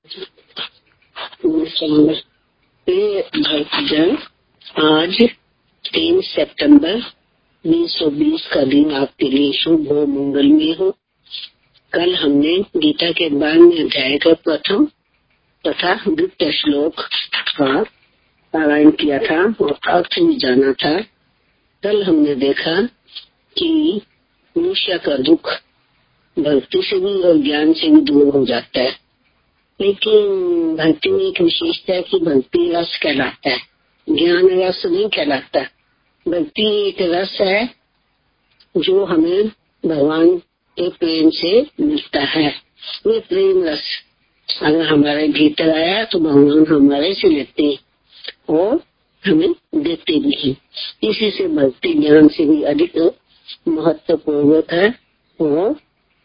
भक्तजन, आज 3 सितंबर 2020 का दिन आपके लिए शुभ हो, मंगलमय हो। कल हमने गीता के 12वें अध्याय का प्रथम तथा द्वितीय श्लोक का पारायण किया था और अर्थ भी जाना था। कल हमने देखा कि मनुष्य का दुख भक्ति से भी और ज्ञान से भी दूर हो जाता है, लेकिन भक्ति में एक विशेषता है कि भक्ति रस कहलाता है, ज्ञान रस नहीं कहलाता। भक्ति एक रस है जो हमें भगवान के प्रेम से मिलता है। ये प्रेम रस अगर हमारे भीतर आया तो भगवान हमारे से लेते हैं और हमें देते भी हैं। इसी से भक्ति ज्ञान से भी अधिक महत्वपूर्ण है और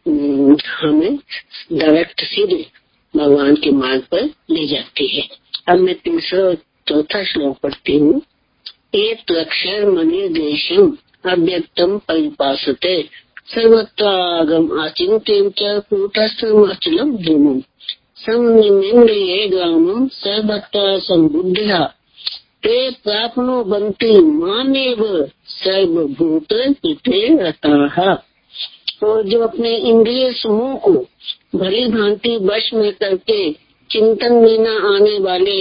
हमें डायरेक्ट सीधे भगवान के मार्ग पर ले जाती है। अब मैं तीसरा और चौथा श्लोक पढ़ती हूँ। एक अक्षर मनिर्देशम अव्यक्तम परिपासते सर्वत्रागम आचिंत्यं च कूटस्थम अचलम ध्रुवम् संनिमेन्द्रिये ग्रामं सर्वत्र संबुद्धया ते प्राप्नुवन्ति मामेव सर्वभूत हिते रताः। और जो अपने इंद्रिय समूह को भली भांति वश में करके चिंतन में न आने वाले,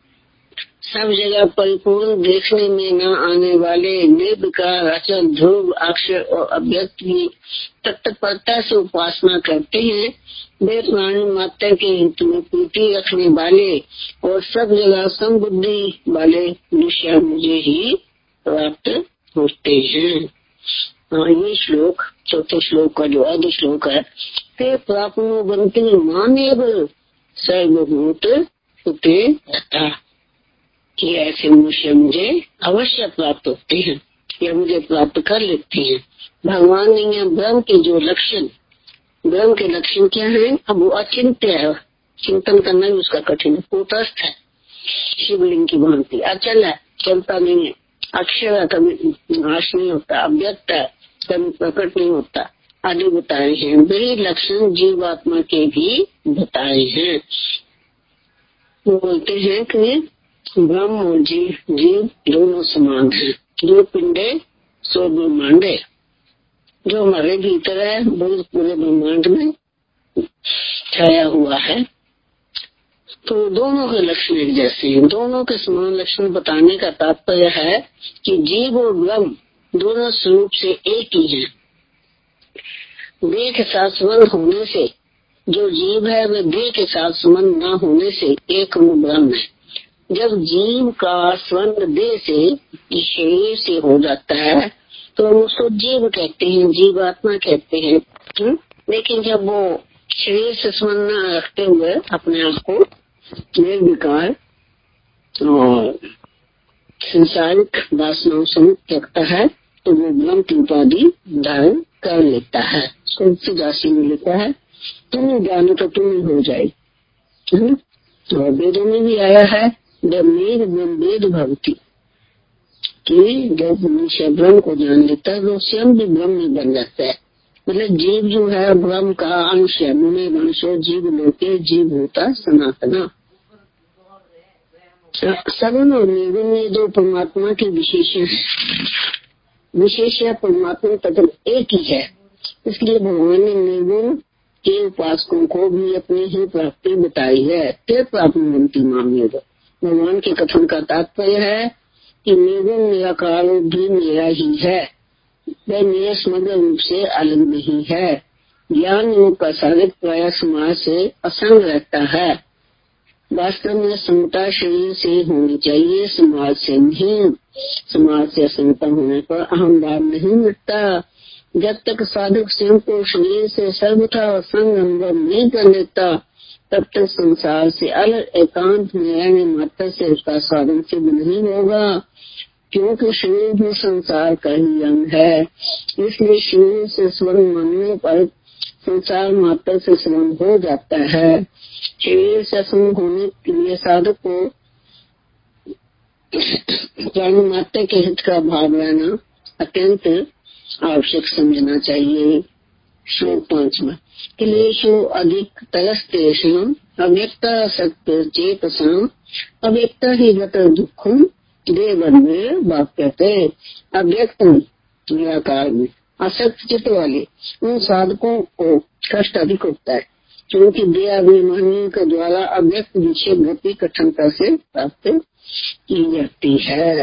सब जगह परिपूर्ण देखने में न आने वाले, निर्विकार अचल ध्रुव अक्षर और अव्यक्त की तत्परता से उपासना करते हैं, वे प्राणी मात्र के हित में प्रीति रखने वाले और सब जगह समबुद्धि वाले मनुष्य मुझे ही प्राप्त होते हैं। ये श्लोक चौथे श्लोक का जो आदि श्लोक है, ते प्राप्नुवन्ति मामेव सर्वभूत हिते रताः। कि ऐसे मनुष्य मुझे अवश्य प्राप्त होते हैं या मुझे प्राप्त कर लेते हैं। भगवान ने यहाँ ब्रह्म के जो लक्षण, ब्रह्म के लक्षण क्या है? अब वो अचिंत्य है, चिंतन करना भी उसका कठिन है। कूटस्थ है, शिवलिंग की भांति, अचल है, चलता नहीं है, अक्षर है, कभी नाश नहीं होता, अव्यक्त है, कभी प्रकट नहीं होता आदि बताए हैं। वही लक्षण जीवात्मा के भी बताए हैं। वो बोलते हैं कि ब्रह्म और जीव दोनों समान है। जो पिंडे सो ब्रह्मांडे, जो हमारे भीतर है वो पूरे ब्रह्मांड में छाया हुआ है। तो दोनों के लक्षण एक जैसे हैं, दोनों के समान लक्षण बताने का तात्पर्य है कि जीव और ब्रह्म दोनों स्वरूप से एक ही है। देह के साथ संबंध होने से जो जीव है वह देह के साथ संबंध न होने से एक ब्रह्म है। जब जीव का संबंध देह से, शरीर से हो जाता है तो हम उसको जीव कहते हैं, जीवात्मा कहते हैं। लेकिन जब वो शरीर से संबंध न रखते हुए अपने आप को निर्विकार और संसारिक वासनाओं से मुक्त रखता है तो वो ब्रह्म की उपाधि धारण कर लेता है। तुलसीदासी में लिखा है, तुम जानो तो तुम हो जाए। और वेदों में भी आया है, वेद वेद भक्ति कि जब मनुष्य ब्रह्म को जान लेता है तो स्वयं भी ब्रह्म में बन जाता है। मतलब जीव जो है ब्रह्म का अंश है। मुने वंशो जीव लोके जीव होता सनातना। सगुण और निर्गुण ये दो परमात्मा के विशेष परमात्मा तत्व एक ही है। इसलिए भगवान ने निर्गुण के उपासकों को भी अपनी ही प्राप्ति बताई है। ते प्राप्नुवन्ति मामेव। भगवान के कथन का तात्पर्य है कि निर्गुण निराकार भी मेरा ही है, वह मेरे समग्र रूप से अलग नहीं है। ज्ञान योग का साधक प्राय समाज से असंग रहता है। वास्तव में समता शरीर से होनी चाहिए, समाज से नहीं। समाज से असमता होने पर अहंभाव नहीं मिटता। जब तक साधक स्वयं को शरीर से सर्वथा असंग अनुभव नहीं कर लेता तब तक संसार से अलग एकांत में रहने मात्र से उसका साधन सिद्ध नहीं होगा, क्योंकि शरीर भी संसार का ही अंग है। इसलिए शरीर से संबंध मानने पर संसार मात्र से संबंध हो जाता है। शरीर से संबंध होने के लिए साधक को प्राणी मात्र के हित का भाव रहना अत्यंत आवश्यक समझना चाहिए। श्लोक 5 क्लेशो अधिक तरस्तेषु अव्यक्त सत्य चेतसाम अव्यक्त ही गत दुखम देवन्य वाक्यते। अव्यक्त निराकार में असक्त चित्त वाले उन साधकों को कष्ट अधिक होता है, क्योंकि देहाभिमानियों के द्वारा अव्यक्त विषय गति कठिनता से प्राप्त की जाती है।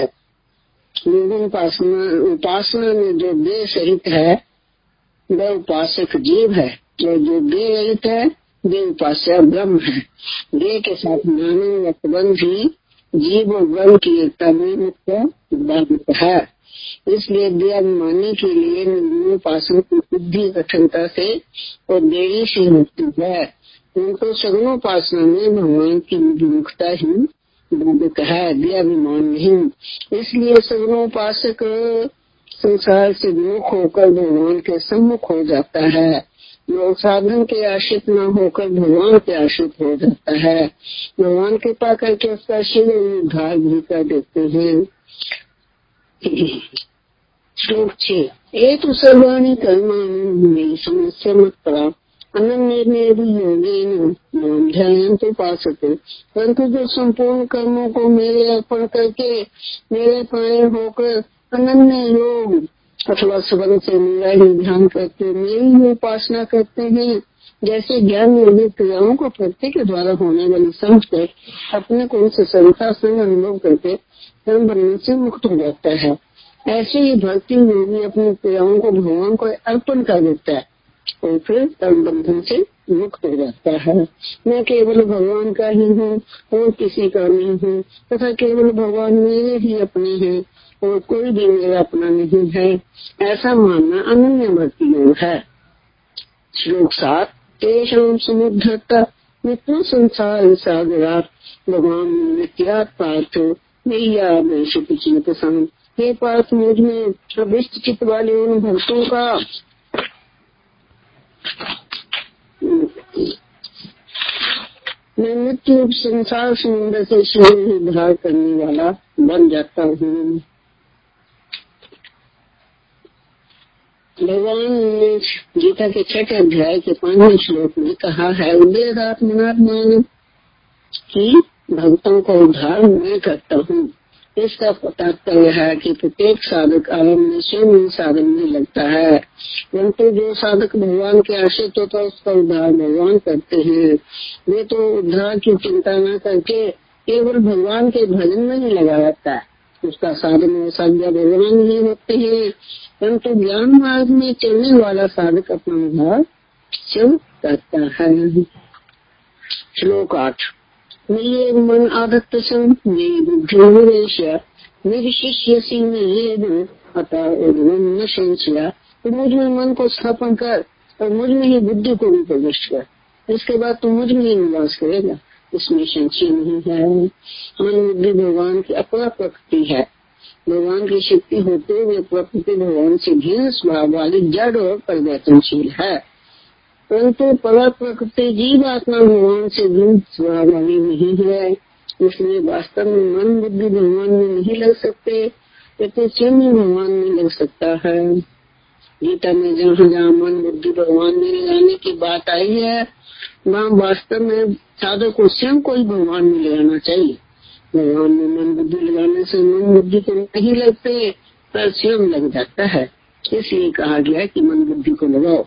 उपासना में जो देह सहित है वह उपासक जीव है, और जो देह रहित है वे उपास्य ब्रह्म है। देह के साथ मानव संबंध ही जीव और ब्रह्म की एकता में मुख्य सिद्धांत है। इसलिए देहाभिमानी के लिए निर्गुणोपासना की बुद्धि कठिनता से और देरी से होती है। उनको सगुणोपासना में भगवान की विमुखता ही बाधक है, देहाभिमान नहीं। इसलिए सगुणोपासक संसार से विमुख होकर भगवान के सम्मुख हो जाता है। लोग साधन के आश्रित न होकर भगवान के आश्रित हो जाता है। भगवान कृपा करके उसका शीघ्र उद्धार भी कर देते हैं। श्लोक 6। एक सर्वाणी कर्माणि मेरी समस्या मत पड़ा अनन्य भी योगेन नाम ध्यान तो पा सके। परंतु जो संपूर्ण कर्मों को मेरे अर्पण करके मेरे पाए होकर अनन्य योग अथवा सबन से मेरा ही ध्यान करते मेरी ही उपासना करते हैं, जैसे ज्ञान योगी क्रियाओं को प्रत्येक के द्वारा होने वाली समझ कर अपने को उनसे सविता संग अनुभव करके कर्म बनने से मुक्त हो जाता है, ऐसे ही भक्ति योगी अपनी क्रियाओं को भगवान को अर्पण कर देता है और फिर कर्म बंधन से मुक्त हो जाता है। मैं केवल भगवान का ही हूँ और किसी का नहीं हूँ, तथा केवल भगवान मेरे ही अपने हैं और कोई भी मेरा अपना नहीं है, ऐसा मानना अनन्य भक्ति योग है। श्लोक 7। तेषां समुद्धता मित्र संसार सागरा भगवान नित्यात् पार्थ नैया वैश्विक संग। हे पार्थ, मुझ में अभिष्ट चित्त वाले उन भक्तों का मैं मृत्यु संसार समुद्र से शीघ्र उद्धार करने वाला बन जाता हूँ। भगवान ने गीता के 6 अध्याय के 5वें श्लोक में कहा है, उदयदात्मनात्मान की भक्तों को उद्धार मैं करता हूँ। इसका तात्पर्य है कि प्रत्येक साधक आरंभ में स्वयं साधन में लगता है, परंतु जो साधक भगवान के आश्रित होता है उसका उद्धार भगवान करते हैं। वे तो उद्धार की चिंता न करके केवल भगवान के भजन में ही लगा रहता है, उसका साधन और साध्या भगवान ही होते हैं। परंतु ज्ञान मार्ग में चलने वाला साधक अपना उद्धार स्वयं करता है। श्लोक 8। मेरे मन आदत्त संग मेरी बुद्धि निवेश मेरी शिष्य सिंह अतः न संशया। तो मुझ में मन को स्थापन कर और मुझ में ही बुद्धि को भी प्रविष्ट कर, इसके बाद तो मुझ में ही निवास करेगा, इसमें संशय नहीं है। मन बुद्धि भगवान की अपना प्रकृति है। भगवान की शक्ति होते हुए प्रकृति भगवान से भिन्न स्वभाव वाली जड़ और परिवर्तनशील है, परंतु परा प्रकृति जीव आत्मा भगवान से भिन्न स्वभाव वाली नहीं है। इसलिए वास्तव में मन बुद्धि भगवान में नहीं लग सकते, लेकिन स्वयं भगवान में लग सकता है। गीता में जहाँ जहाँ मन बुद्धि भगवान में लगाने की बात आई है, वहाँ वास्तव में साधक को स्वयं को ही भगवान में लगाना चाहिए। भगवान में मन बुद्धि लगाने से मन बुद्धि को नहीं लगते, पर स्वयं लग जाता है। इसलिए कहा गया कि मन बुद्धि को लगाओ,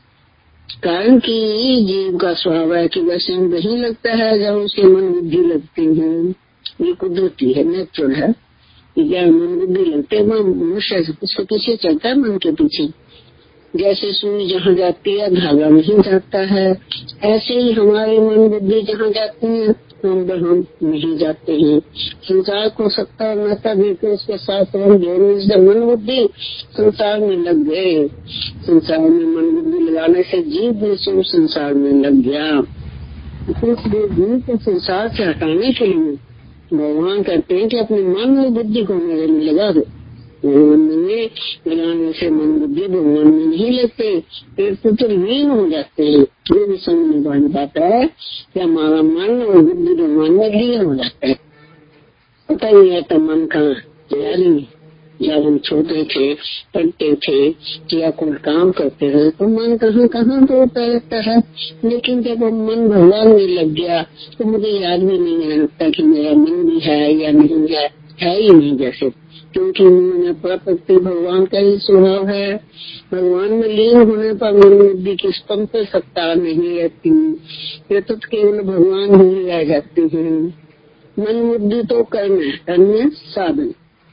कारण कि जीव का स्वभाव है कि वह स्वयं वही लगता है जब उसके मन बुद्धि लगती है। ये कुदरती है, नेचुरल है। जब मन बुद्धि लगते हैं वह मनुष्य उसके पीछे चलता है, मन के पीछे। जैसे सुई जहाँ जाती है धागा नहीं जाता है, ऐसे ही हमारे मन बुद्धि जहाँ जाती है हम नहीं जाते हैं। संसार को सत्ता और महत्ता देकर उसके साथ हम जोड़ने से मन बुद्धि संसार में लग गए। संसार में मन बुद्धि लगाने से जीव भी संसार में लग गया। इसलिए जीव को संसार से हटाने के लिए भगवान कहते हैं कि अपने मन और बुद्धि को मेरे में लगा दो। भगवान में लगाने से मन बुद्धि भगवान में नहीं लगते, फिर तो लीन हो जाते हैं। ये भी समझने वाली बात है कि हमारा मन और बुद्धि भगवान में लीन हो जाता है। पता नहीं है तो मन कहाँ तैयारी जब हम छोटे थे, पढ़ते थे या कोई काम करते थे तो मन कहाँ कहाँ दौड़ता रहता है। लेकिन जब हम मन भगवान में लग गया तो मुझे याद भी नहीं आता कि मेरा मन भी है या नहीं है ही नहीं जैसे, क्योंकि मैंने प्रकृति भगवान का ही स्वभाव है। भगवान में लीन होने पर मेरी बुद्धि की स्पंद पर सत्ता नहीं रहती, ये तो केवल भगवान ही रह जाते हैं। मन बुद्धि तो कर्म है, कर्म साधन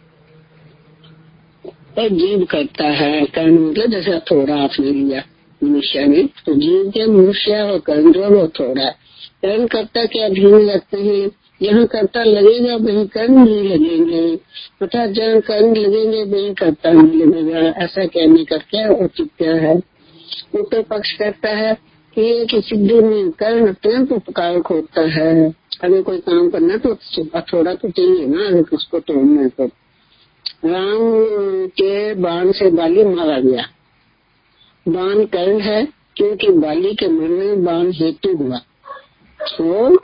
पर जीव करता है। कर्म मतलब जैसे थोड़ा आपने लिया मनुष्य ने, तो जीव के मनुष्य और कर्म जो वो थोड़ा। कर्म करता क्या धीरे लगते हैं, यहाँ कर्ता लगेगा वही कर्म नहीं लगेंगे, अर्थात जहाँ कर्म लगेंगे वही कर्ता नहीं लगेगा। ऐसा कहने का क्या औचित्य है। उत्तर पक्ष कहता है कि सिद्धि में कर्म अत्यंत उपकारक होता है। अगर कोई काम करना तो थोड़ा तो चाहिए ना, अगर उसको तोड़ना तो। राम के बाण से बाली मारा गया। बाण कर्ण है क्योंकि बाली के मरने में बाण हेतु हुआ। तो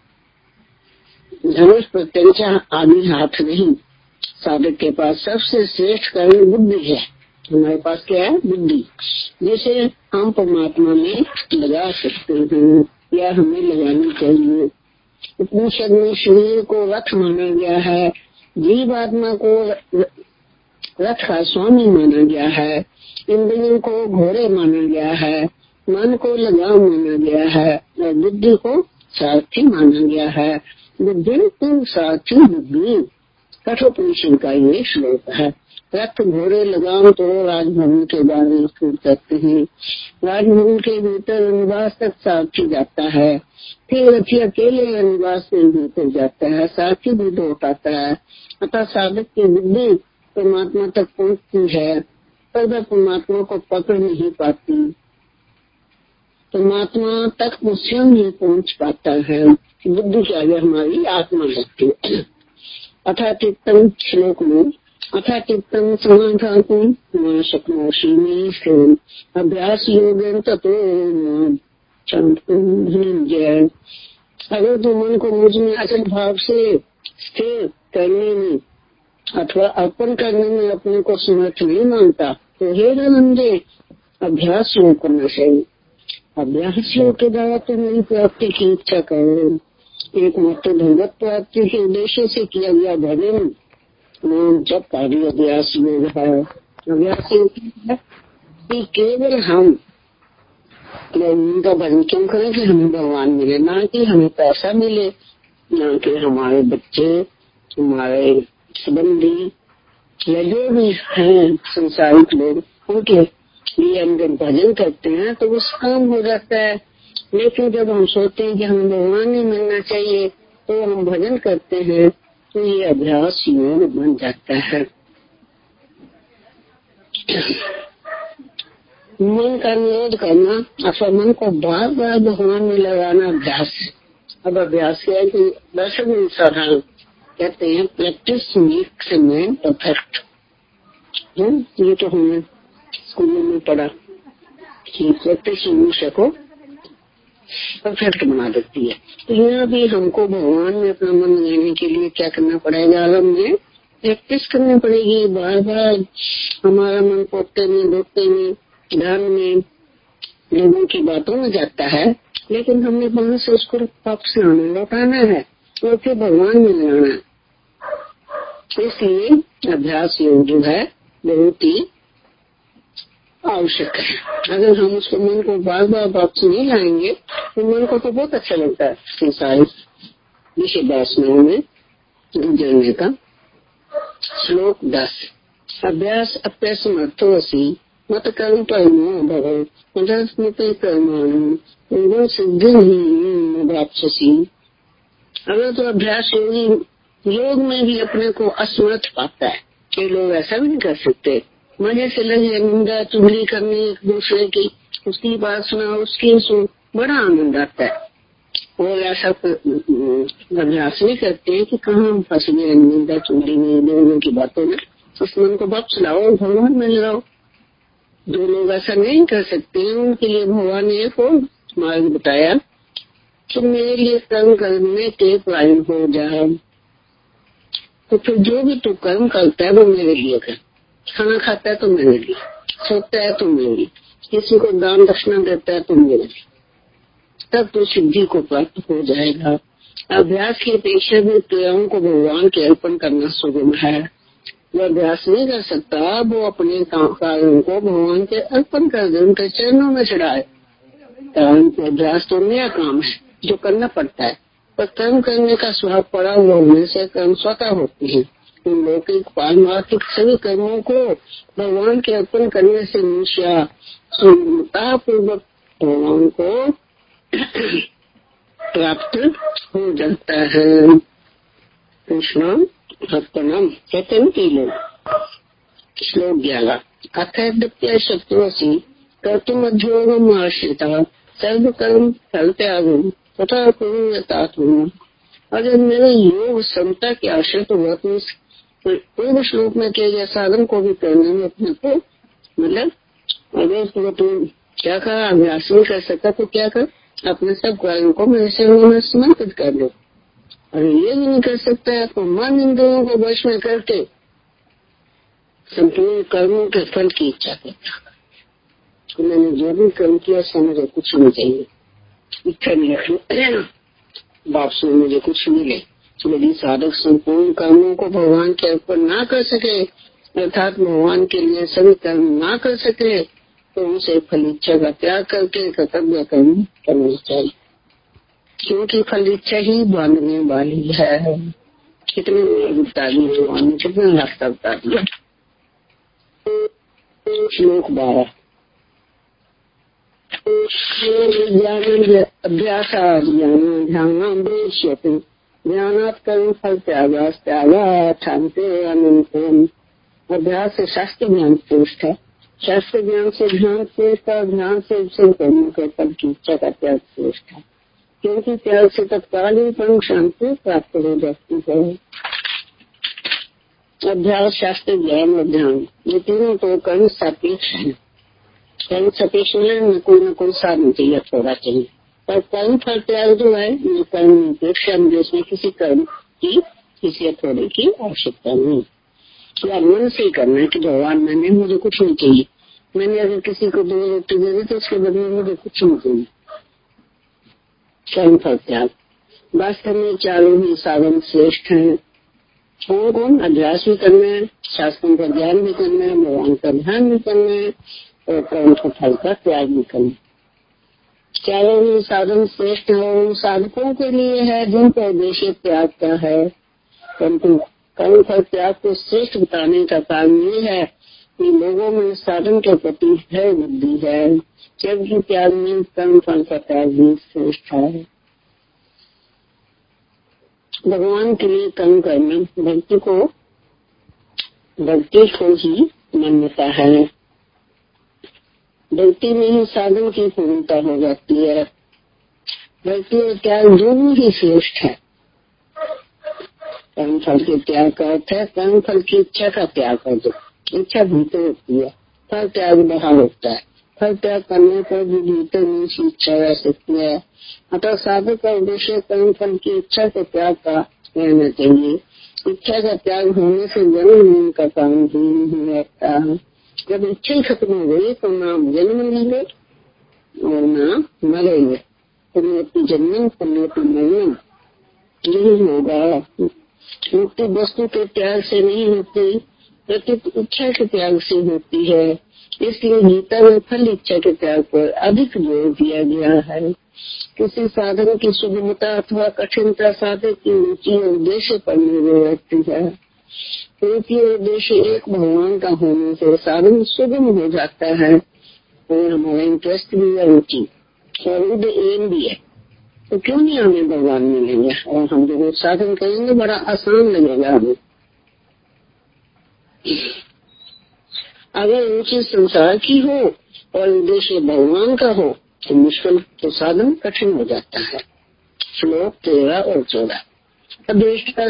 धनुष प्रत्यंचा आदि हाथ नहीं, साधक के पास सबसे श्रेष्ठ कर्म बुद्धि है। हमारे पास क्या है? बुद्धि, जिसे हम परमात्मा में लगा सकते हैं या हमें लगानी चाहिए। उपनिषद में शरीर को रथ माना गया है, जीव आत्मा को रथ का स्वामी माना गया है, इंद्रियों को घोड़े माना गया है, मन को लगाम माना गया है और बुद्धि को सारथी माना गया है। बुद्धि सारथी बुद्धि कठोपनिषद का ये श्लोक है। रथ घोड़े लगाम तो राजभवन के बारे में स्फूर्त करते हैं। राजभवन के भीतर निवास तक सारथी जाता है, फिर रथी अकेले निवास के भीतर जाता है, सारथी भी दौड़ पाता है। अतः साधक की बुद्धि परमात्मा तक पहुँचती है पर वह परमात्मा को पकड़ नहीं पाती, परमात्मा तक स्वयं ही पहुँच पाता है। बुद्धि के आगे हमारी आत्मा लगती है। अथा चित्तम श्लोक में अथा चित्तम समाधातुं शक्नोषि मे अभ्यास योगेन ततो धनंजय। अगर तो मन को मुझ में अचल भाव से स्थिर करने में अथवा अर्पण करने में अपने को समर्थ नहीं मानता तो हे धनंजय अभ्यास योग करना चाहिए। अभ्यास योग के द्वारा तो मेरी प्राप्ति की इच्छा करो। एक मात्र भगवत प्राप्ति के उद्देश्य से किया गया भजन नाम जब कार्य अभ्यास योग है। अभ्यास योग है कि केवल हम उनका भजन क्यों करें कि हमें भगवान मिले, ना कि हमें पैसा मिले, ना कि हमारे बच्चे, हमारे संबंधी या जो भी हैं संसारिक लोग, उनके लिए हम जब भजन करते हैं तो उस काम हो जाता है। लेकिन जब हम सोचते हैं कि हमें भगवान ही मिलना चाहिए तो हम भजन करते हैं, तो ये अभ्यास योग बन जाता है। मन का निरोध करना अथवा मन को बार बार भगवान में लगाना अभ्यास है। अब अभ्यास क्या है कि दर्शन साधारण कहते हैं प्रैक्टिस मेक्स मैन परफेक्ट। ये तो हमने स्कूलों में पढ़ा कि प्रैक्टिस मनुष्य को परफेक्ट बना देती है। तो यहाँ भी हमको भगवान में अपना मन लगाने के लिए क्या करना पड़ेगा? हमें प्रैक्टिस करनी पड़ेगी। बार बार हमारा मन पोते में, धोते में, ध्यान में, लोगों की बातों में जाता है, लेकिन हमने वहां से उसको वापस लौटाना है और फिर भगवान में लगाना है। इसलिए अभ्यास योग जो है बहुत ही आवश्यक है। अगर हम उसको मन को बार बार वापस नहीं लाएंगे तो मन को तो बहुत अच्छा लगता है संसारिक विषय वासनाओं में गुजरने का। श्लोक 10 अभ्यास अप्यसमर्थो असि मत कर्म परमो भव मदस्मृत कर्माणि सिद्धि ही वापसी। अगर तो अभ्यास योगी योग में भी अपने को असमर्थ पाता है कि लोग ऐसा भी नहीं कर सकते, मजे से लगे निंदा चुगली करने एक दूसरे की, उसकी बात सुना उसकी सुन, बड़ा आनंद आता है। और ऐसा अभ्यास नहीं करते कि कहाँ हम फंस गए निंदा चुगली में, लोगों की बातों में। उस मन को वापस लाओ, भगवान में लगाओ। जो लोग ऐसा नहीं कर सकते उनके लिए भगवान ने एक और मार्ग बताया कि मेरे लिए कर्म करने के प्रायण हो जाए। तो फिर जो भी तू कर्म करता है वो मेरे लिए कर। खाना खाता है तो मेरे लिए, सोता है तो मेरे लिए, किसी को दान दक्षिणा देता है तो मेरे लिए, तब तो सिद्धि को प्राप्त हो जाएगा। अभ्यास की अपेक्षा भी क्रियाओं को भगवान के अर्पण करना सुगम है। जो अभ्यास नहीं कर सकता वो अपने कार्यों को भगवान के अर्पण कर दे, उनके चरणों में चढ़ाए। कर्म के अभ्यास तो नया काम है जो करना पड़ता है, पर कर्म करने का स्वभाव पड़ा हुआ होने से कर्म स्वतः होते हैं। इन लौकिक पारमार्थिक सभी कर्मों को भगवान के अर्पण करने से मनुष्य पूर्वक भगवान को प्राप्त हो जाता है। कृष्ण अर्पणम कहते हैं कि लोग। श्लोक 11 अथैद्य शत्रुसी कर्तुम अध्योगम आश्रिता सर्व कर्म फल त्यागम तथा पूर्णतात्म। अगर मेरे योग समता के आश्रित हुआ तो पूर्व श्लोक में किए गए साधन को भी करने में अपने को मतलब अगर तुम क्या कहा अभ्यास नहीं कर सकता तो क्या कर, अपने सब कार्यों को मेरे शरणों में समर्पित कर दो। और ये भी नहीं कर सकता है तो मन इंद्रियों को वश में करके संपूर्ण कर्मों के फल की इच्छा करता। तो मैंने जो भी कर्म किया समझे कुछ नहीं चाहिए, इच्छा नहीं रखना बाप से मुझे कुछ मिले। यदि साधक संपूर्ण कर्मों को भगवान के अर्पण ना कर सके अर्थात भगवान के लिए सभी कर्म ना कर सके तो उसे फल इच्छा का त्याग करके कर्तव्य कर्म करना चाहिए, क्योंकि फल इच्छा ही बांधने वाली है। कितने भगवान ने कितने रास्ता बता दिया। श्लोक 12 अभ्यास ध्यान ध्यानात् कर्म फल त्यागाते अनंतरम। अभ्यास से शास्त्र ज्ञान श्रेष्ठ है, शास्त्र ज्ञान से ध्यान श्रेष्ठ है, ध्यान से कर्मों के फल की इच्छा का त्याग श्रेष्ठ है, क्योंकि त्याग से तत्काल ही परम शांति प्राप्त हो जाती है। अभ्यास शास्त्र ज्ञान और ध्यान ये तीनों तो कर्म सापेक्ष है। कर्म सापेक्ष में कोई न कोई साधन चाहिए, थोड़ा चाहिए, पर कर्म फल त्याग जो है ये कर्म अपेक्षा जिसमें किसी कर्म की किसी थोड़े की आवश्यकता नहीं। या मन से ही करना है कि भगवान मैंने मुझे कुछ नहीं चाहिए, मैंने अगर किसी को 2 रोटी दे दी तो उसके बदले मुझे कुछ नहीं चाहिए। कर्म फल त्याग वास्तव में चारों ही साधन श्रेष्ठ है। कौन अभ्यास भी करना है, शास्त्रों का ज्ञान भी करना है, भगवान का ध्यान भी करना है और कर्म के फल का त्याग भी करना। चारों ही साधन श्रेष्ठ है उन साधकों के लिए है जिनका उद्देश्य त्याग का है, परंतु कर्म फल त्याग को श्रेष्ठ बताने का कारण ये है कि लोगों में साधन के प्रति है बुद्धि है, जबकि त्याग में कर्म फल का त्याग भी श्रेष्ठ है। भगवान के लिए कर्म करना भक्ति को ही मान्यता है। भक्ति में ही साधन की पूर्णता हो जाती है। भक्ति और त्याग दोनों ही श्रेष्ठ है। कर्म फल के त्याग का अर्थ है कर्म फल की इच्छा का त्याग कर दो। इच्छा भीतर होती है, फल त्याग बाहर होता है। फल त्याग करने पर भी भीतर में से इच्छा रह सकती है। अतः साधक का उद्देश्य कर्म फल की इच्छा के त्याग का रहना चाहिए। इच्छा का त्याग होने से जन्म का कारण भी नहीं रहता। जब इच्छा ही खत्म हो गई तो ना जन्म लेंगे और ना मरेंगे। पुण्यति जन्म पुण्यति मरणम यही होगा। मुक्ति वस्तु के त्याग से नहीं होती, प्रत्येक इच्छा के त्याग से होती है। इसलिए गीता में फल इच्छा के त्याग पर अधिक जोर दिया गया है। किसी साधन की सुगमता अथवा कठिनता साधक की रुचि और उद्देश्य पर निर्भर रहती है। रुचि और उद्देश्य एक भगवान का होने से साधन सुगम हो जाता है और हमारा इंटरेस्ट भी है, रुचि और एम भी है, तो क्यों नहीं हमें भगवान मिलेंगे और हम जो साधन करेंगे बड़ा आसान लगेगा हमें। अगर रुचि संसार की हो और उद्देश्य भगवान का हो तो मुश्किल तो साधन कठिन हो जाता है। श्लोक 13 और 14 अभीष्टा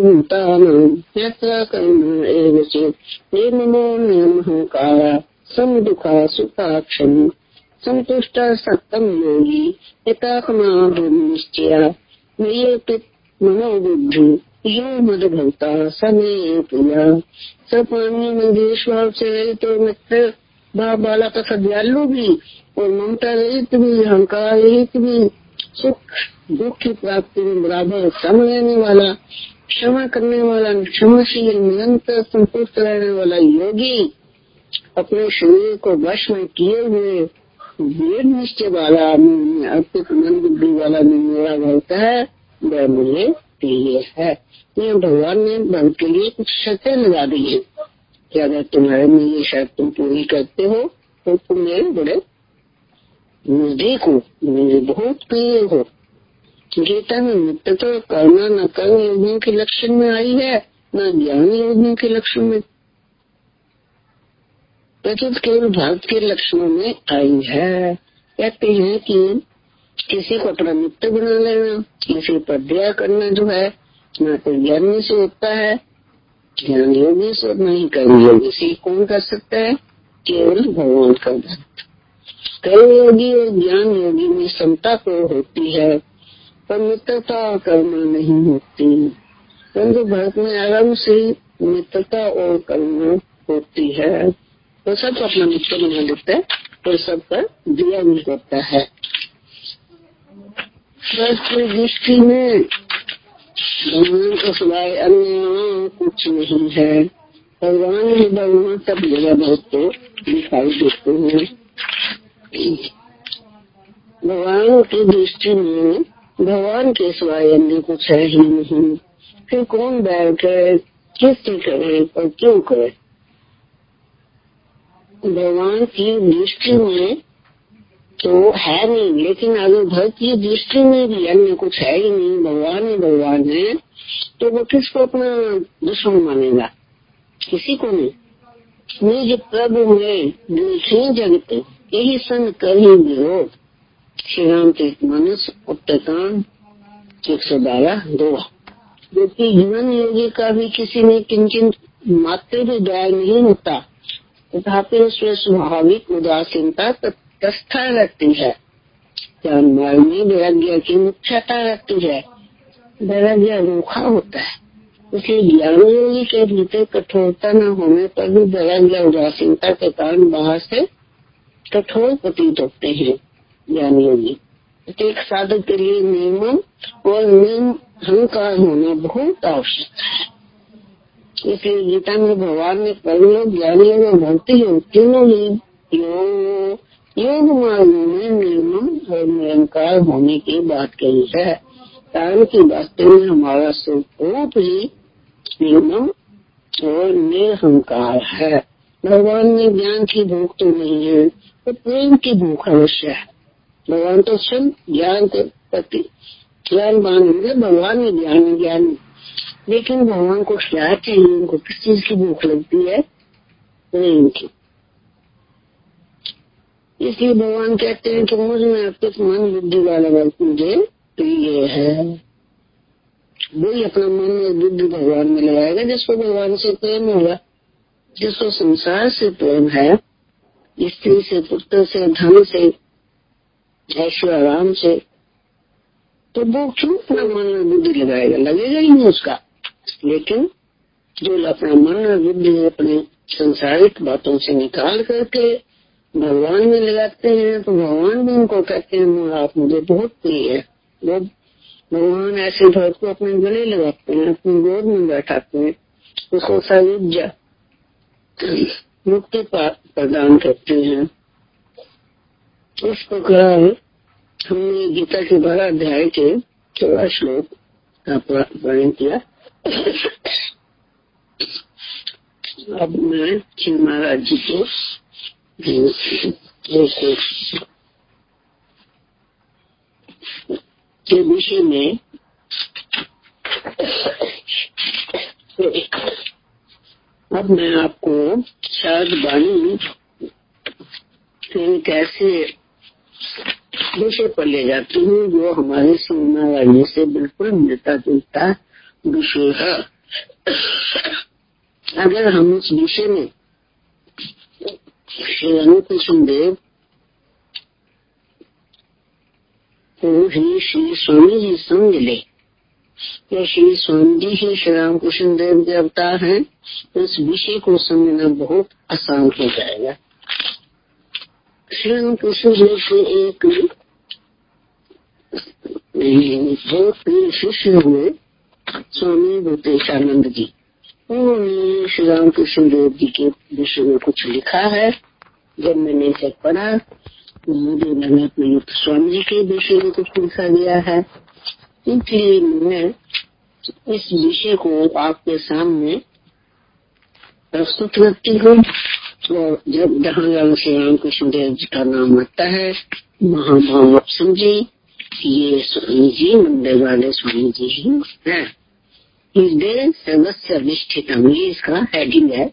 सर्वभूतानां समदुखा सुखाक्षम संतुष्ट सत्तम योगी यथात्मा निश्चय मनोबुद्धि यो मद भक्ता समय प्रिया, सपानी मंदेश भाव से रहित तो मित्र भाव वाला तथा दयालु भी और ममता रहित भी, अहंकार रहित भी, सुख दुख की प्राप्ति में बराबर सम रहने वाला, क्षमा करने वाला, क्षमाशील, निरंतर संतुष्ट रहने वाला योगी, अपने शरीर को वश में किए हुए वेद निश्चय वाला, अर्पित मन बुद्धि वाला मेरा भक्त है, वह मुझे प्रिय है। ये भगवान ने भक्त के लिए कुछ शर्तें लगा दी है कि अगर तुम्हारे में ये शर्त तुम पूरी करते हो तो तुम मेरे बड़े नजदीक हो, मुझे बहुत प्रिय हो। गीता में मित्र तो करना न कर्म योगियों के लक्षण में आई है, न ज्ञान योगियों के लक्षण में, प्रचुत केवल भक्त के लक्षणों में आई है। कहते हैं कि किसी को अपना मित्र बना लेना, किसी पर दया करना जो है ना तो ज्ञानी से होता है, ज्ञान योगी से नहीं, कर्म योगी से कौन कर सकता है? केवल भगवान का भक्त। कर्म योगी और ज्ञान योगी में समता तो होती है पर मित्रता और करुणा नहीं होती, परंतु भक्त में आराम से मित्रता और करुणा होती है। तो सब अपना मित्र बना लेता है और सब पर दिया भी होता है। दृष्टि में भगवान के सिवाय अन्य कुछ नहीं है। भगवान ही भगवान सब जगह बहुत तो दिखाई देते हैं। भगवान की दृष्टि में भगवान के सिवाय अन्य कुछ है ही नहीं। फिर कौन बैर करे, किससे करे और क्यों करे? भगवान की दृष्टि में तो है नहीं, लेकिन अगर भक्त की दृष्टि में भी अन्य कुछ है ही नहीं, भगवान ही भगवान है, तो वो किसको अपना दुश्मन मानेगा? किसी को नहीं। निज प्रभु में देखे जगत यही सन कर ही विरोध, श्री राम तीर्थ मानस उत्तरकांड 112 जबकि जीवन योगी का भी किसी में किंचित मात्र भी दया नहीं होता, तथापि उसमें स्वाभाविक उदासीनता तटस्थता रहती है। ज्ञान मार्ग में वैराग्य की मुख्यता रहती है, वैराग्य अनोखा होता है। इसलिए ज्ञान योगी के भीतर कठोरता न होने पर भी वैराग्य उदासीनता के कारण बाहर से कठोर प्रतीत होते हैं। ज्ञान योगी एक साधक के लिए निर्मम और निरहंकार होना बहुत आवश्यक है। इसलिए गीता में भगवान ने कर्मयोग, ज्ञान योग और भक्ति योग तीनों ही योग मार्गों में निर्मम और निरंकार होने की बात कही है। कारण की वास्तव में हमारा स्वरूप ही निर्मम और निरहंकार है। भगवान में ज्ञान की भूख तो नहीं है, तो प्रेम की भूख अवश्य है। भगवान तो स्वयं ज्ञान के प्रति ज्ञानवान होंगे, भगवान में ज्ञान, लेकिन भगवान को क्या चाहिए? उनको किस चीज की भूख लगती है? प्रेम की। इसलिए भगवान कहते हैं कि मुझ में अर्पित मन बुद्धि वाला भक्त मुझे प्रिय है। वही अपना मन और बुद्धि भगवान में लगाएगा जिसको भगवान से प्रेम होगा। जिसको संसार से प्रेम है, स्त्री से, पुत्र से, धन से, ऐश्वर्य आराम से, तो वो क्यों अपना मन और बुद्धि लगाएगा? लगेगा ही नहीं उसका। लेकिन जो अपना मन और बुद्धि अपने संसारिक बातों से निकाल करके भगवान में लगाते हैं, तो भगवान भी उनको कहते हैं आप मुझे बहुत प्रिय है। वो भगवान ऐसे भक्त को अपने गले लगाते हैं, अपनी गोद में बैठाते हैं, उसको सायुज्य मुक्ति प्रदान करते हैं। इस प्रकार हमने गीता के 12 अध्याय के 14 श्लोक का पारण किया। अब मैं श्री महाराज जी को के विषय में अब मैं आपको शायद वाणी कैसे विषय पर ले जाती हूँ जो हमारे श्री महाराज जी से बिल्कुल मिलता जुलता विषय है। अगर हम उस विषय में श्री अनुकृष्ण देव को ही श्री स्वामी जी समझ ले या श्री स्वामी जी ही श्री रामकृष्ण देव के अवतार हैं, इस विषय को समझना बहुत आसान हो जाएगा। श्री रामकृष्ण देव से एक बहुत प्रिय शिष्य हुए स्वामी भूतेशानंद जी। उन्होंने श्री रामकृष्ण देव जी के विषय में कुछ लिखा है। जब मैंने इसे पढ़ा मुझे लगा कि स्वामी जी के विषय में कुछ लिखा गया है, इसलिए मैं इस विषय को आपके सामने प्रस्तुत करती हूँ। और जब जहाँ श्री रामकृष्ण देव जी का नाम आता है महाभाव आप समझे ये स्वामी जी मंदिर वाले स्वामी जी ही है। हृदय सर्वस्व अधिष्ठितम, ये इसका हेडिंग है।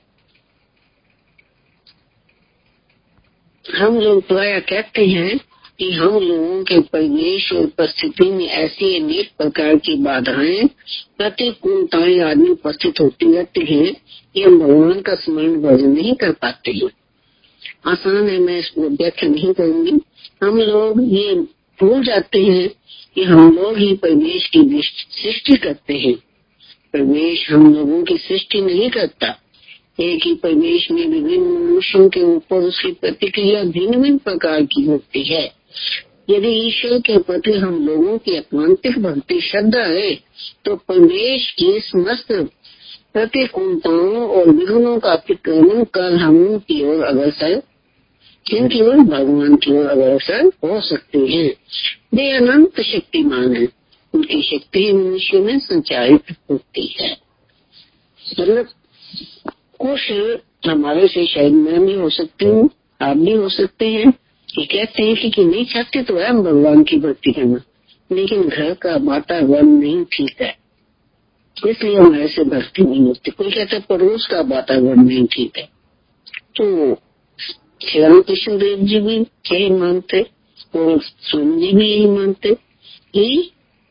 हम लोग प्राय कहते हैं कि हम लोगों के परिवेश और परिस्थिति में ऐसी अनेक प्रकार की बाधाएं प्रतिकूलताएं आदमी उपस्थित होती रहती हैं कि हम भगवान का स्मरण भजन नहीं कर पाते हैं। आसान है, मैं इसको व्याख्या नहीं करूंगी। हम लोग ये भूल जाते हैं कि हम लोग ही परिवेश की सृष्टि करते हैं। परिवेश हम लोगों की सृष्टि नहीं करता। एक ही परिवेश में विभिन्न मनुष्यों के ऊपर उसकी प्रतिक्रिया भिन्न भिन्न प्रकार की होती है। यदि ईश्वर के प्रति हम लोगों की आत्मांतिक भक्ति श्रद्धा है तो परिवेश की समस्त प्रतिकूलताओं और विघ्नों का अतिक्रमण कर हम उनकी ओर अग्रसर जिनकी ओर भगवान की ओर अग्रसर हो सकते हैं। वे अनंत शक्तिमान है, उनकी शक्ति मनुष्य में संचारित होती है। मतलब कुछ हमारे से शायद मैं भी हो सकती हूँ, आप भी हो सकते हैं। ये कहते हैं कि नहीं चाहते तो है हम भगवान की भक्ति करना, लेकिन घर का वातावरण नहीं ठीक है, इसलिए हमारे से भक्ति नहीं होती। कोई कहता है पड़ोस का वातावरण नहीं ठीक है। तो श्री रामकृष्ण देव जी भी यही मानते और स्वामी जी भी यही मानते कि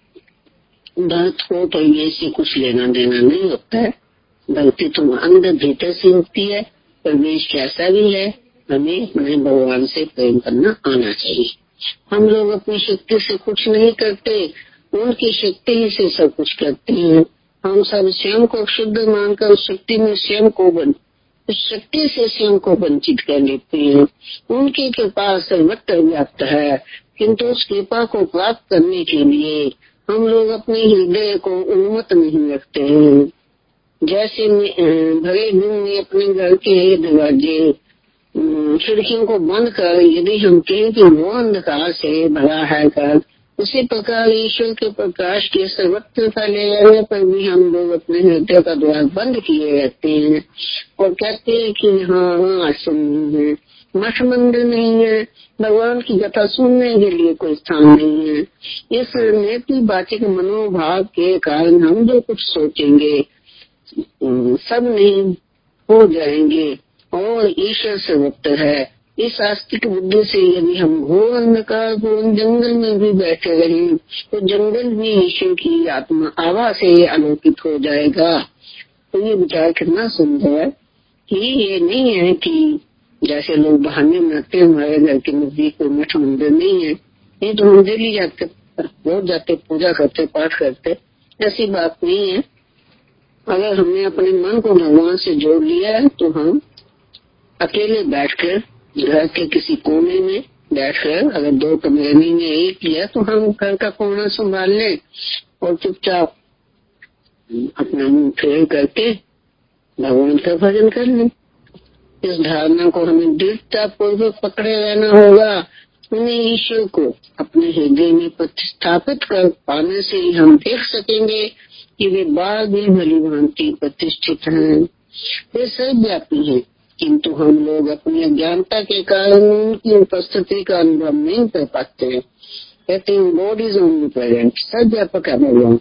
भक्त को परिवेश से कुछ लेना देना नहीं होता है। भक्ति तो अंदर भीतर से होती है। परिवेश कैसा भी है, हमें भगवान से प्रेम करना आना चाहिए। हम लोग अपनी शक्ति से कुछ नहीं करते, उनकी शक्ति ही से सब कुछ करते हैं। हम सब स्वयं को शुद्ध मानकर उस शक्ति में स्वयं को उस शक्ति से स्वयं को वंचित कर लेते हैं। उनकी कृपा सर्वत्र व्याप्त है, किंतु उस कृपा को प्राप्त करने के लिए हम लोग अपने हृदय को उन्मत्त नहीं रखते हैं। जैसे भरे दिन में अपने घर के दरवाजे खिड़कियों को बंद कर यदि हम कहें कि वो अंधकार से भरा है घर, उसी प्रकार ईश्वर के प्रकाश के सर्वत्र फैले रहने पर भी हम लोग अपने हृदय का द्वार बंद किए रहते हैं और कहते हैं कि हाँ आश्रम नहीं है, मठ मंदिर नहीं है, भगवान की कथा सुनने के लिए कोई स्थान नहीं है। इस नेतिवाचक मनोभाव के कारण हम जो कुछ सोचेंगे सब नहीं हो जाएंगे और ईश्वर सर्वत्र है। इस आस्तिक बुद्धि से यदि हम घोर अंधकार घोर जंगल में भी बैठे रहें तो जंगल भी ईश्वर की आत्मा आभा से आलोकित हो जाएगा। तो ये विचार कितना सुंदर है कि ये नहीं है कि जैसे लोग बहाने बनाते हैं हमारे घर के नजदीक कोई मठ मंदिर नहीं है, ये तो हम डेली जाते रोज जाते पूजा करते पाठ करते, ऐसी बात नहीं है। अगर हमने अपने मन को भगवान से जोड़ लिया है तो हम अकेले बैठकर घर के किसी कोने में बैठकर, अगर 2 कमरे में एक किया तो हम घर का कोना संभाल लें और चुपचाप अपना मुंह फेर करके भगवान का भजन कर लें। इस धारणा को हमें दृढ़ता पूर्वक पकड़े रहना होगा। उन्हें ईश्वर को अपने हृदय में प्रतिष्ठापित कर पाने से ही हम देख सकेंगे कि वे बाल भी भली भांति प्रतिष्ठित हैं, वे सर्वव्यापी हैं, किंतु हम लोग अपनी अज्ञानता के कारण उनकी उपस्थिति का अनुभव नहीं कर पाते हैं। कहते हैं गॉड इज ओनली प्रेजेंट, सर्वव्यापक है भगवान।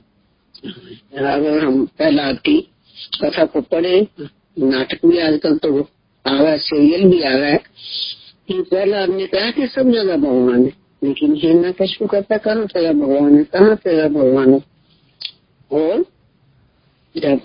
अगर हम पहला की कथा को पढ़े, नाटक भी आजकल तो आ रहा है, सीरियल भी आ रहा है कि पहला आदमी कहा कि सब जगह भगवान है, लेकिन हिरण्यकश्यप कहता कहाँ तेरा भगवान है, कहाँ तेरा भगवान है। और जब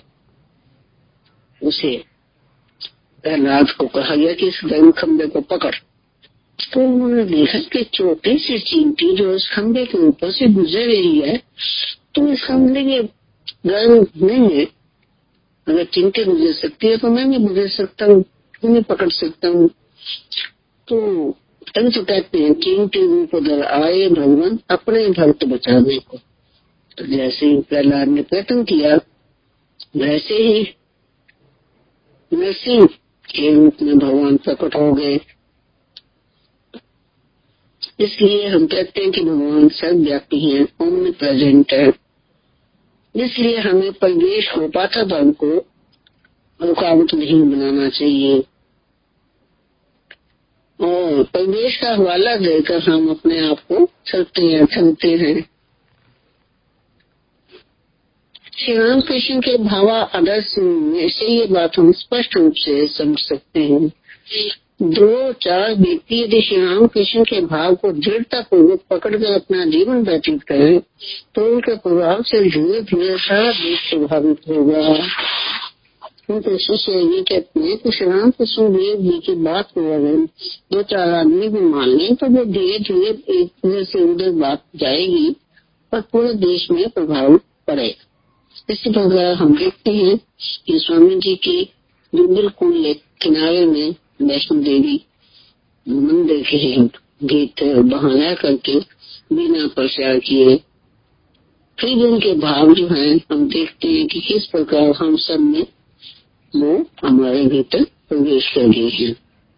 उसे प्रहलाद को कहा गया कि इस गर्म खंबे को पकड़, तो उन्होंने देखा कि छोटे से चींटी जो इस खंबे के ऊपर से गुजर रही है, तो इस खंबे के ज्ञान नहीं है, अगर चिंता गुजर सकती है तो मैं भी गुजर सकता हूँ, तुम्हें पकड़ सकता हूँ। तो तभी तो कहते हैं चिंते रूप अगर आए भगवान अपने भक्त बचाने को। तो जैसे ही प्रहलाद ने प्रयत्न किया वैसे ही नरसिंह के रूप में भगवान प्रकट हो गए। इसलिए हम कहते हैं कि भगवान सर्वव्यापी हैं, ओमनी प्रेजेंट है। इसलिए हमें परिवेश हो पाता धर्म को रुकावट नहीं बनाना चाहिए और परिवेश का हवाला देकर हम अपने आप को चलते हैं। श्री राम कृष्ण के भावा आदर्श में से ये बात हम स्पष्ट रूप से समझ सकते हैं। 2-4 व्यक्ति यदि श्री राम कृष्ण के भाव को दृढ़ता पूर्वक पकड़कर अपना जीवन व्यतीत करें तो उनके प्रभाव से धीरे धीरे सारा देश प्रभावित होगा। उनके शिष्य ये कहते हैं कि श्री राम कृष्ण देव जी की बात को अगर 2-4 आदमी भी मान लें तो वो धीरे धीरे एक तरह से उधर बात जाएगी और पूरे देश में प्रभाव पड़ेगा। इसी प्रकार हम देखते हैं कि स्वामी जी के जो बिल्कुल किनारे में वैष्णो देवी मंदिर के गीत बहाना करके बिना प्रचार किए फिर उनके भाव जो है हम देखते हैं कि किस प्रकार हम सब में वो हमारे भीतर प्रवेश कर गए हैं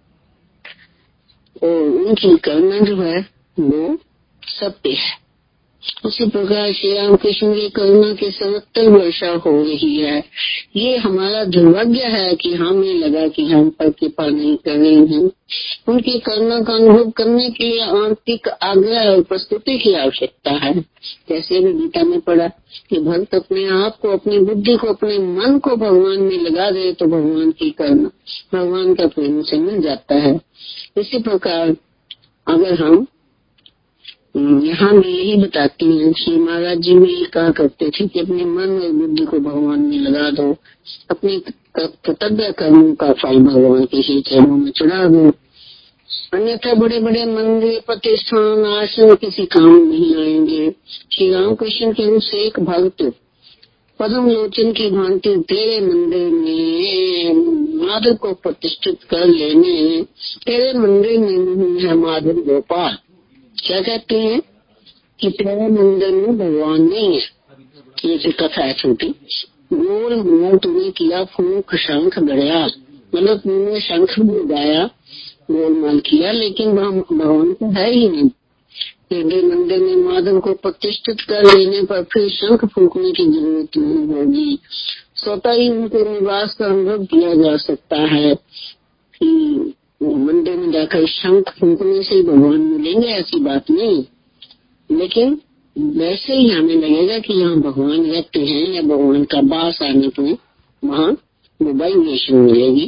और उनकी करुणा जो है वो सत्य है। उसी प्रकार श्री राम कृष्ण की करुणा की 77 वर्षा हो रही है। ये हमारा दुर्भाग्य है कि हमें लगा कि हम पर कृपा नहीं कर रहे हैं। उनकी करुणा का अनुभव करने के लिए आंतरिक आग्रह और प्रस्तुति की आवश्यकता है। जैसे भी गीता में पढ़ा कि भक्त अपने आप को, अपनी बुद्धि को, अपने मन को भगवान में लगा दे तो भगवान की करुणा, भगवान का प्रेम से मिल जाता है। इसी प्रकार अगर हम यहाँ भी यही बताती हैं, श्री महाराज जी में ये कहा करते थे कि अपने मन और बुद्धि को भगवान में लगा दो, अपने कर्तव्य कर्मों का फल भगवान के ही चरणों में चढ़ा दो, अन्यथा बड़े बड़े मंदिर, प्रतिष्ठान, आश्रम किसी काम नहीं आएंगे। श्री राम कृष्ण के रूप से एक भक्त पद्म लोचन की भांति तेरे मंदिर में माधव को प्रतिष्ठित कर लेने, तेरे मंदिर में है माधव गोपाल। क्या कहते हैं कि तेरे मंदिर में भगवान नहीं है। ये जो कथा है छोटी, गोल मोल तुमने किया फूंक शंख गड़िया, मतलब तुमने शंख भी गाया, गोलमाल किया, लेकिन भगवान तो है ही नहीं। तेरे मंदिर में माधव को प्रतिष्ठित कर लेने पर फिर शंख फूंकने की जरूरत नहीं होगी। स्वतः ही उनके निवास का अनुभव किया जा सकता है कि मंदिर में जाकर शंख फूंकने से भगवान मिलेंगे, ऐसी बात नहीं। लेकिन वैसे ही हमें लगेगा कि यहाँ भगवान रहते हैं या भगवान का वास आने पर वहाँ वाइब्रेशन मिलेगी।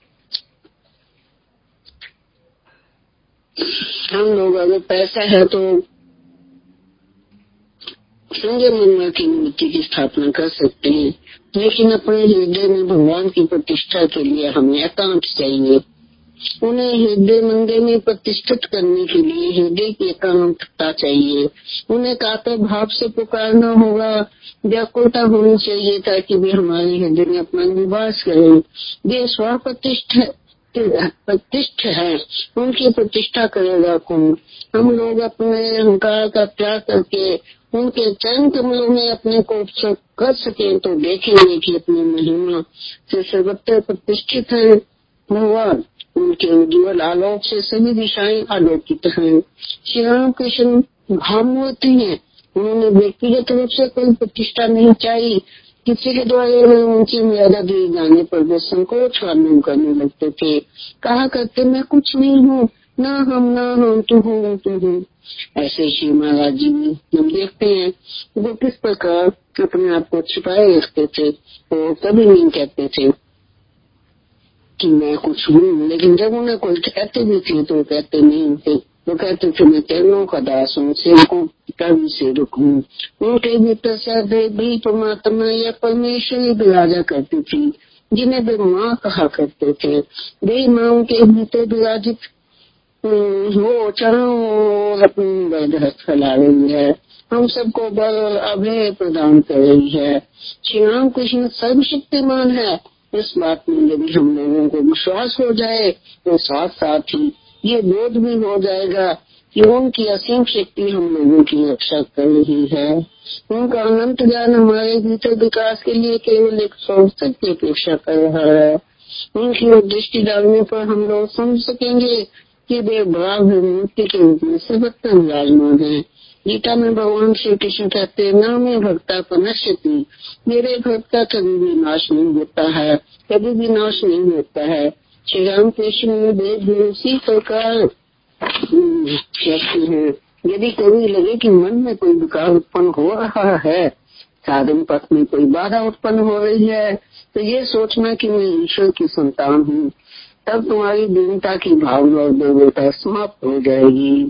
हम लोग अगर पैसा है तो संजय की मूर्ति की स्थापना कर सकते हैं, लेकिन अपने हृदय में भगवान की प्रतिष्ठा के लिए हमें एकांत चाहिए। उन्हें हृदय मंदिर में प्रतिष्ठित करने के लिए हृदय की एकांतता चाहिए। उन्हें कातर भाव से पुकारना होगा, व्याकुलता होनी चाहिए ताकि वे हमारे हृदय में अपना निवास करें। वे स्व प्रतिष्ठ है, उनकी प्रतिष्ठा करेगा कौन? हम लोग अपने अहंकार का त्याग करके उनके चरण कमलों में अपने को कर सके तो देखेंगे कि अपनी महिमा से सर्वत्र प्रतिष्ठित है भगवान। उनके उज्ज्वल आलोक से सभी दिशाएं आलोकित हैं। श्री राम कृष्ण भावमूर्ति है, उन्होंने व्यक्तिगत रूप से कोई प्रतिष्ठा नहीं चाहिए। किसी के द्वारा उनकी मर्यादा दिए जाने पर वे संकोच अनुभव करने लगते थे, कहा करते मैं कुछ नहीं हूँ, ना हम तू हूँ। ऐसे श्री महाराज जी में हम देखते हैं वो किस प्रकार अपने आप को छिपाए रखते थे और कभी नहीं कहते थे कि मैं कुछ हूँ, लेकिन जब उन्हें कोई कहते भी थे तो कहते नहीं थे। वो कहते थे मैं चरणों का दास हूँ, सेवकों कर्म से रुक हूँ। उनके भीतर सदैव परमात्मा या परमेश्वरी विराजा करती थी, जिन्हें वे माँ कहा करते थे। वे माँ के भीतर विराजित वो चरणों अपनी वैध फैला रही है। हम सबको बल और अभय प्रदान कर रही है। श्री राम कृष्ण सर्वशक्तिमान है। इस बात में यदि हम लोगों को विश्वास हो जाए तो साथ साथ ही ये बोध भी हो जाएगा कि उनकी असीम शक्ति हम लोगों की रक्षा कर रही है। उनका अनंत ज्ञान हमारे भीतर विकास के लिए केवल एक अवसर की अपेक्षा कर रहा है। उनकी ओर दृष्टि डालने पर हम लोग समझ सकेंगे कि वे भाव मूर्ति के रूप में सर्वत्र विराजमान है। गीता में भगवान श्री कृष्ण कहते हैं, न में भक्ता पनश्यति, मेरे भक्त का कभी भी नाश नहीं होता है, कभी भी नाश नहीं होता है। श्री राम कृष्ण में उसी प्रकार कहते हैं, यदि कभी लगे कि मन में कोई विकार उत्पन्न हो रहा है, साधन पथ में कोई बाधा उत्पन्न हो रही है, तो ये सोचना कि मैं ईश्वर की संतान हूँ, तब तुम्हारी दीनता की भावना और दुर्बलता समाप्त हो जाएगी।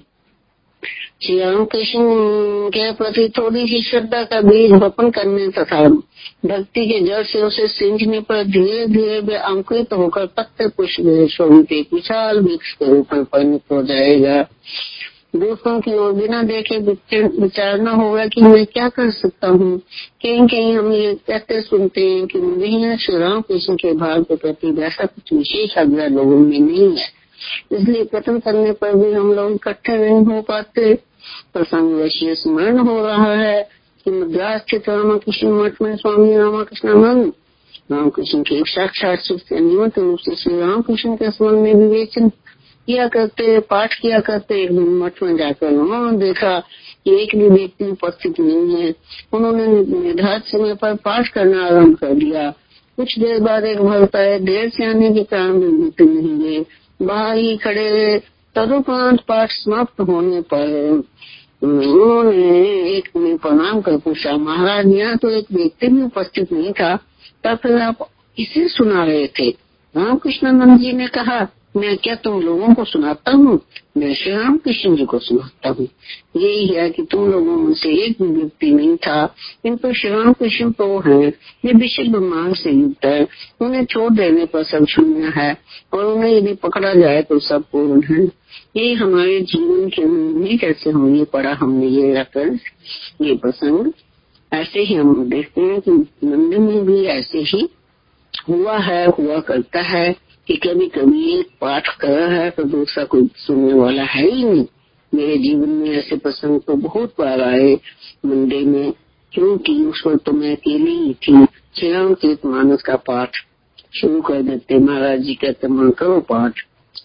श्री राम कृष्ण के प्रति थोड़ी सी श्रद्धा का बीज रोपण करने तथा भक्ति के जड़ से उसे सिंचने पर धीरे धीरे वे अंकुरित होकर पत्ते पुष्प स्वरूप एक विशाल वृक्ष के रूप में परिणत हो जाएगा। दूसरों की ओर बिना देखे विचारना होगा कि मैं क्या कर सकता हूँ। कहीं कहीं हम ये कहते सुनते हैं कि मुझे श्री राम कृष्ण के भाव के प्रति वैसा कुछ विशेष आग्रह लोगों में नहीं है, इसलिए कथन करने पर भी हम लोग इकट्ठे नहीं हो पाते। प्रसंग वैश्य स्मरण हो रहा है कि मद्रास स्थित रामकृष्ण मठ में स्वामी रामकृष्णानंद रामकृष्ण के एक साक्षात शिष्य नियमित रूप से श्री रामकृष्ण के संबंध में विवेचन किया करते, पाठ किया करते। एक दिन मठ में जाकर उन्होंने देखा कि एक भी व्यक्ति उपस्थित नहीं है। उन्होंने निर्धारित समय पर पाठ करना आरम्भ कर दिया। कुछ देर बाद एक भक्त आए, देर से आने के कारण नहीं गए, बाहर ही खड़े रहे। तदुपरांत पाठ समाप्त होने पर उन्होंने एक में प्रणाम कर पूछा, महाराज यहाँ तो एक व्यक्ति भी उपस्थित नहीं था, तब फिर आप किसे सुना रहे थे? रामकृष्णानंद जी ने कहा, मैं क्या तुम लोगों को सुनाता हूँ, मैं श्री राम कृष्ण जी को सुनाता हूँ। यही है कि तुम लोगों में से एक भी व्यक्ति नहीं था, किंतु श्री राम कृष्ण तो है, ये विशुद्ध मार्ग से युक्त है। उन्हें छोड़ देने पर सब शून्य है और उन्हें यदि पकड़ा जाए तो सब पूर्ण है। ये हमारे जीवन के में कैसे हम ये पढ़ा, हमने ये रखकर ये प्रसंग ऐसे ही हम देखते हैं कि मंदिर में भी ऐसे ही हुआ है, हुआ करता है कि कभी कभी एक पाठ कर रहा है तो दूसरा कोई सुनने वाला है ही नहीं। मेरे जीवन में ऐसे प्रसंग तो बहुत बार आए मंदिर में, क्योंकि उस वक्त तो मैं अकेली ही थी। श्री रामचरितमानस का पाठ शुरू कर देते, महाराज जी कहते मां करो पाठ,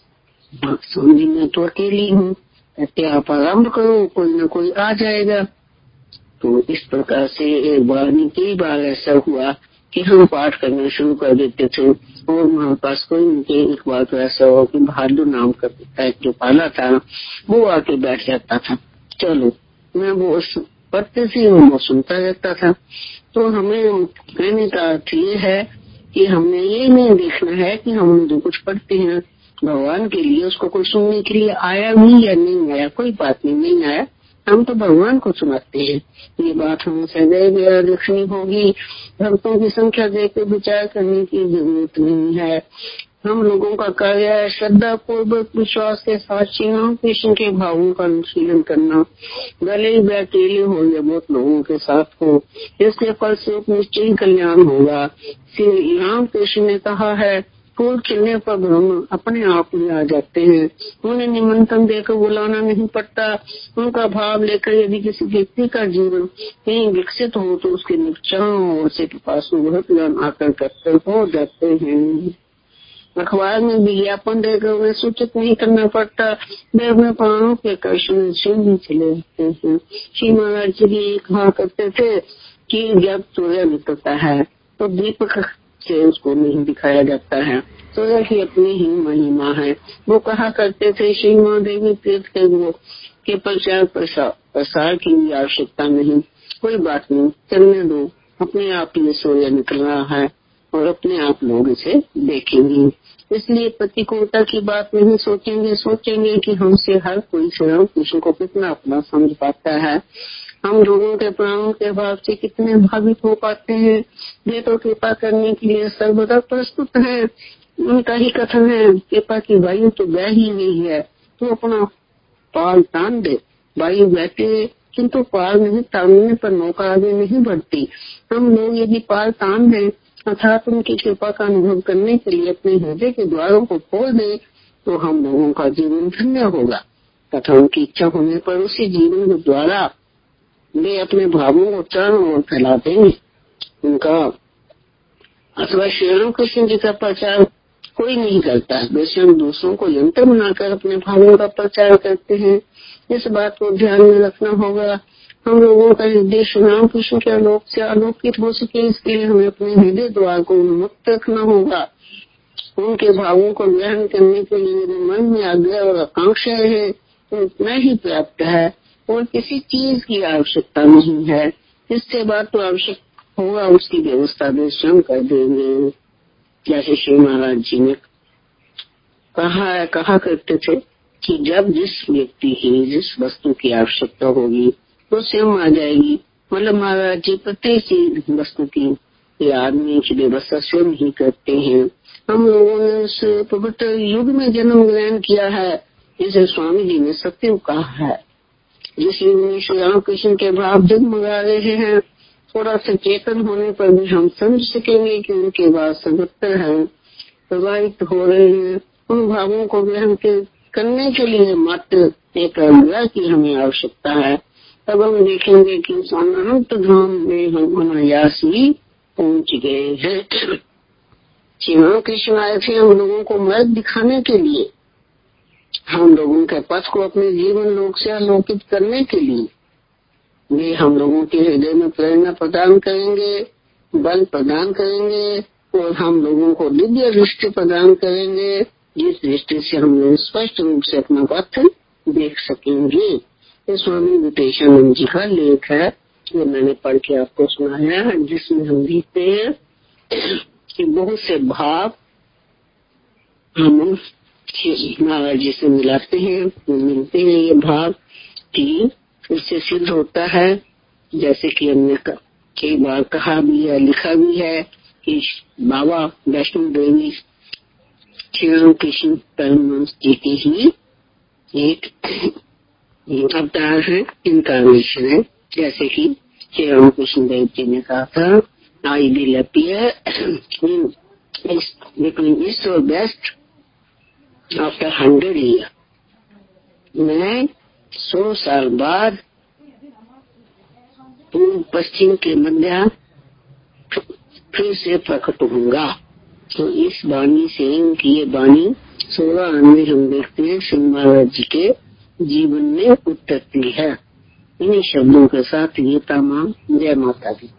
स्वामी मैं तो अकेली हूँ, कहते आप आरम्भ करो, कोई न कोई आ जाएगा। तो इस प्रकार से एक बार नहीं कई बार ऐसा हुआ कि हम पाठ करना शुरू कर देते थे और हमारे पास कोई नहीं। एक बार तो ऐसा हुआ कि बहादुर नाम का पिता जो पाला था वो आके बैठ जाता था, चलो मैं वो पढ़ते थे और वो सुनता रहता था। तो हमें कहने का अर्थ ये है कि हमने ये नहीं देखना है कि हम जो कुछ पढ़ते हैं भगवान के लिए, उसको कोई सुनने के लिए आया भी या नहीं आया, कोई बात नहीं आया, हम तो भगवान को सुनाते हैं। ये बात हमें सदैव याद रखनी होगी। भक्तों की संख्या देखकर विचार करने की जरूरत नहीं है। हम लोगों का कार्य है श्रद्धा पूर्वक विश्वास के साथ श्री राम कृष्ण के भावों का अनुशीलन करना, भले ही वे अकेले हो या बहुत लोगों के साथ हो, इसके फलस्वरूप निश्चय कल्याण होगा। श्री राम कृष्ण ने कहा है, फूल खिलने पर ब्रह्म अपने आप ही आ जाते हैं, उन्हें निमंत्रण देकर बुलाना नहीं पड़ता। उनका भाव लेकर यदि किसी व्यक्ति का जीवन कहीं विकसित हो तो उसके निचारों ओर से पास बहुत ज्ञान आकर करते हो जाते हैं। अखबार में विज्ञापन देकर उन्हें सूचित नहीं करना पड़ता, वे अपने प्राणों के आकर्षण से भी चले जाते हैं। श्री महाराज जी भी कहा करते थे कि जब सूर्य निकलता है तो दीपक से उसको नहीं दिखाया जाता है, सूर्य की अपनी ही महिमा है। वो कहा करते थे श्री महादेवी तीर्थ के प्रचार प्रसार की भी आवश्यकता नहीं, कोई बात नहीं, चलने दो, अपने आप ये सूर्य निकल रहा है और अपने आप लोग इसे देखेंगे। इसलिए प्रतिकूलता की बात नहीं सोचेंगे कि हमसे हर कोई श्री राम कृष्ण को कितना अपना समझ पाता है, हम लोगों के प्राणों के भाव से कितने भावित हो पाते हैं। वे तो कृपा करने के लिए सर्वदा प्रस्तुत है। उनका ही कथन है, कृपा की वायु तो बह ही नहीं है, तो अपना पाल तान दे, वायु बहते किंतु पाल नहीं तानने पर नौका आगे नहीं बढ़ती। हम लोग यदि पाल तान दें अर्थात उनकी कृपा का अनुभव करने के लिए अपने हृदय के द्वारों को खोल दें तो हम लोगों का जीवन धन्य होगा तथा उनकी इच्छा होने पर उसी जीवन के द्वारा वे अपने भावों को चारों ओर फैला देंगे। उनका अथवा श्री राम कृष्ण जी का प्रचार कोई नहीं करता। वैसे हम दूसरों को यंत्र बनाकर अपने भावों का प्रचार करते हैं। इस बात को ध्यान में रखना होगा। हम लोगों का हृदय श्री राम कृष्ण के आलोक से आलोकित हो सके इसके लिए हमें अपने हृदय द्वार को उन्मुक्त रखना होगा। उनके भावों को ग्रहण करने के लिए मेरे मन में आग्रह और आकांक्षा है तो इतना ही पर्याप्त है और किसी चीज की आवश्यकता नहीं है। इससे बात तो आवश्यक होगा उसकी व्यवस्था भी स्वयं कर देंगे। जैसे श्री महाराज जी ने कहा करते थे कि जब जिस व्यक्ति की जिस वस्तु की आवश्यकता होगी वो स्वयं आ जाएगी। मतलब महाराज जी प्रत्येक चीज वस्तु की आदमी की व्यवस्था स्वयं ही करते हैं। हम लोगों ने इस पवित्र युग में जन्म ग्रहण किया है जिसे स्वामी जी ने सत्य कहा है। जिस युग में श्री राम कृष्ण के भाव जगमगा रहे हैं थोड़ा सा चेतन होने पर भी हम समझ सकेंगे कि उनके बाद सर्वत्र है प्रभावित हो रहे हैं। उन भावों को ग्रहण करने के लिए मात्र एक आज्ञा की हमें आवश्यकता है। तब हम देखेंगे कि अनंत धाम में हम अनायास ही पहुंच गए हैं। श्री राम कृष्ण आए थे हम लोगों को मार्ग दिखाने के लिए, हम लोगों के पथ को अपने जीवन लोक से आलोकित करने के लिए। वे हम लोगों के हृदय में प्रेरणा प्रदान करेंगे, बल प्रदान करेंगे और हम लोगों को दिव्य दृष्टि प्रदान करेंगे जिस दृष्टि से हम लोग स्पष्ट रूप से अपना पथ देख सकेंगे। ये स्वामी विवेकानंद जी का लेख है जो मैंने पढ़ के आपको सुनाया है, जिसमें हम लिखते हैं कि बहुत से भाव हम महाराज जी से मिलाते हैं, मिलते हैं। ये भाव कि इससे सिद्ध होता है जैसे कि हमने कई बार कहा भी है लिखा भी है कि बाबा वैष्णो देवी श्री राम कृष्ण परमहंस जी की ही एक अवतार है, इनकारनेशन है। जैसे कि श्री राम कृष्ण देव जी ने कहा था I will appear between east और वेस्ट आफ्टर 100 ईयर। मैं 100 साल बाद पूर्व पश्चिम के मध्य फिर से प्रकट होऊंगा। तो इस वाणी से इनकी ये वाणी 16 में हम देखते हैं श्री महाराज जी के जीवन में उतरती है। इन्हीं शब्दों के साथ गीता मां जय माता दी।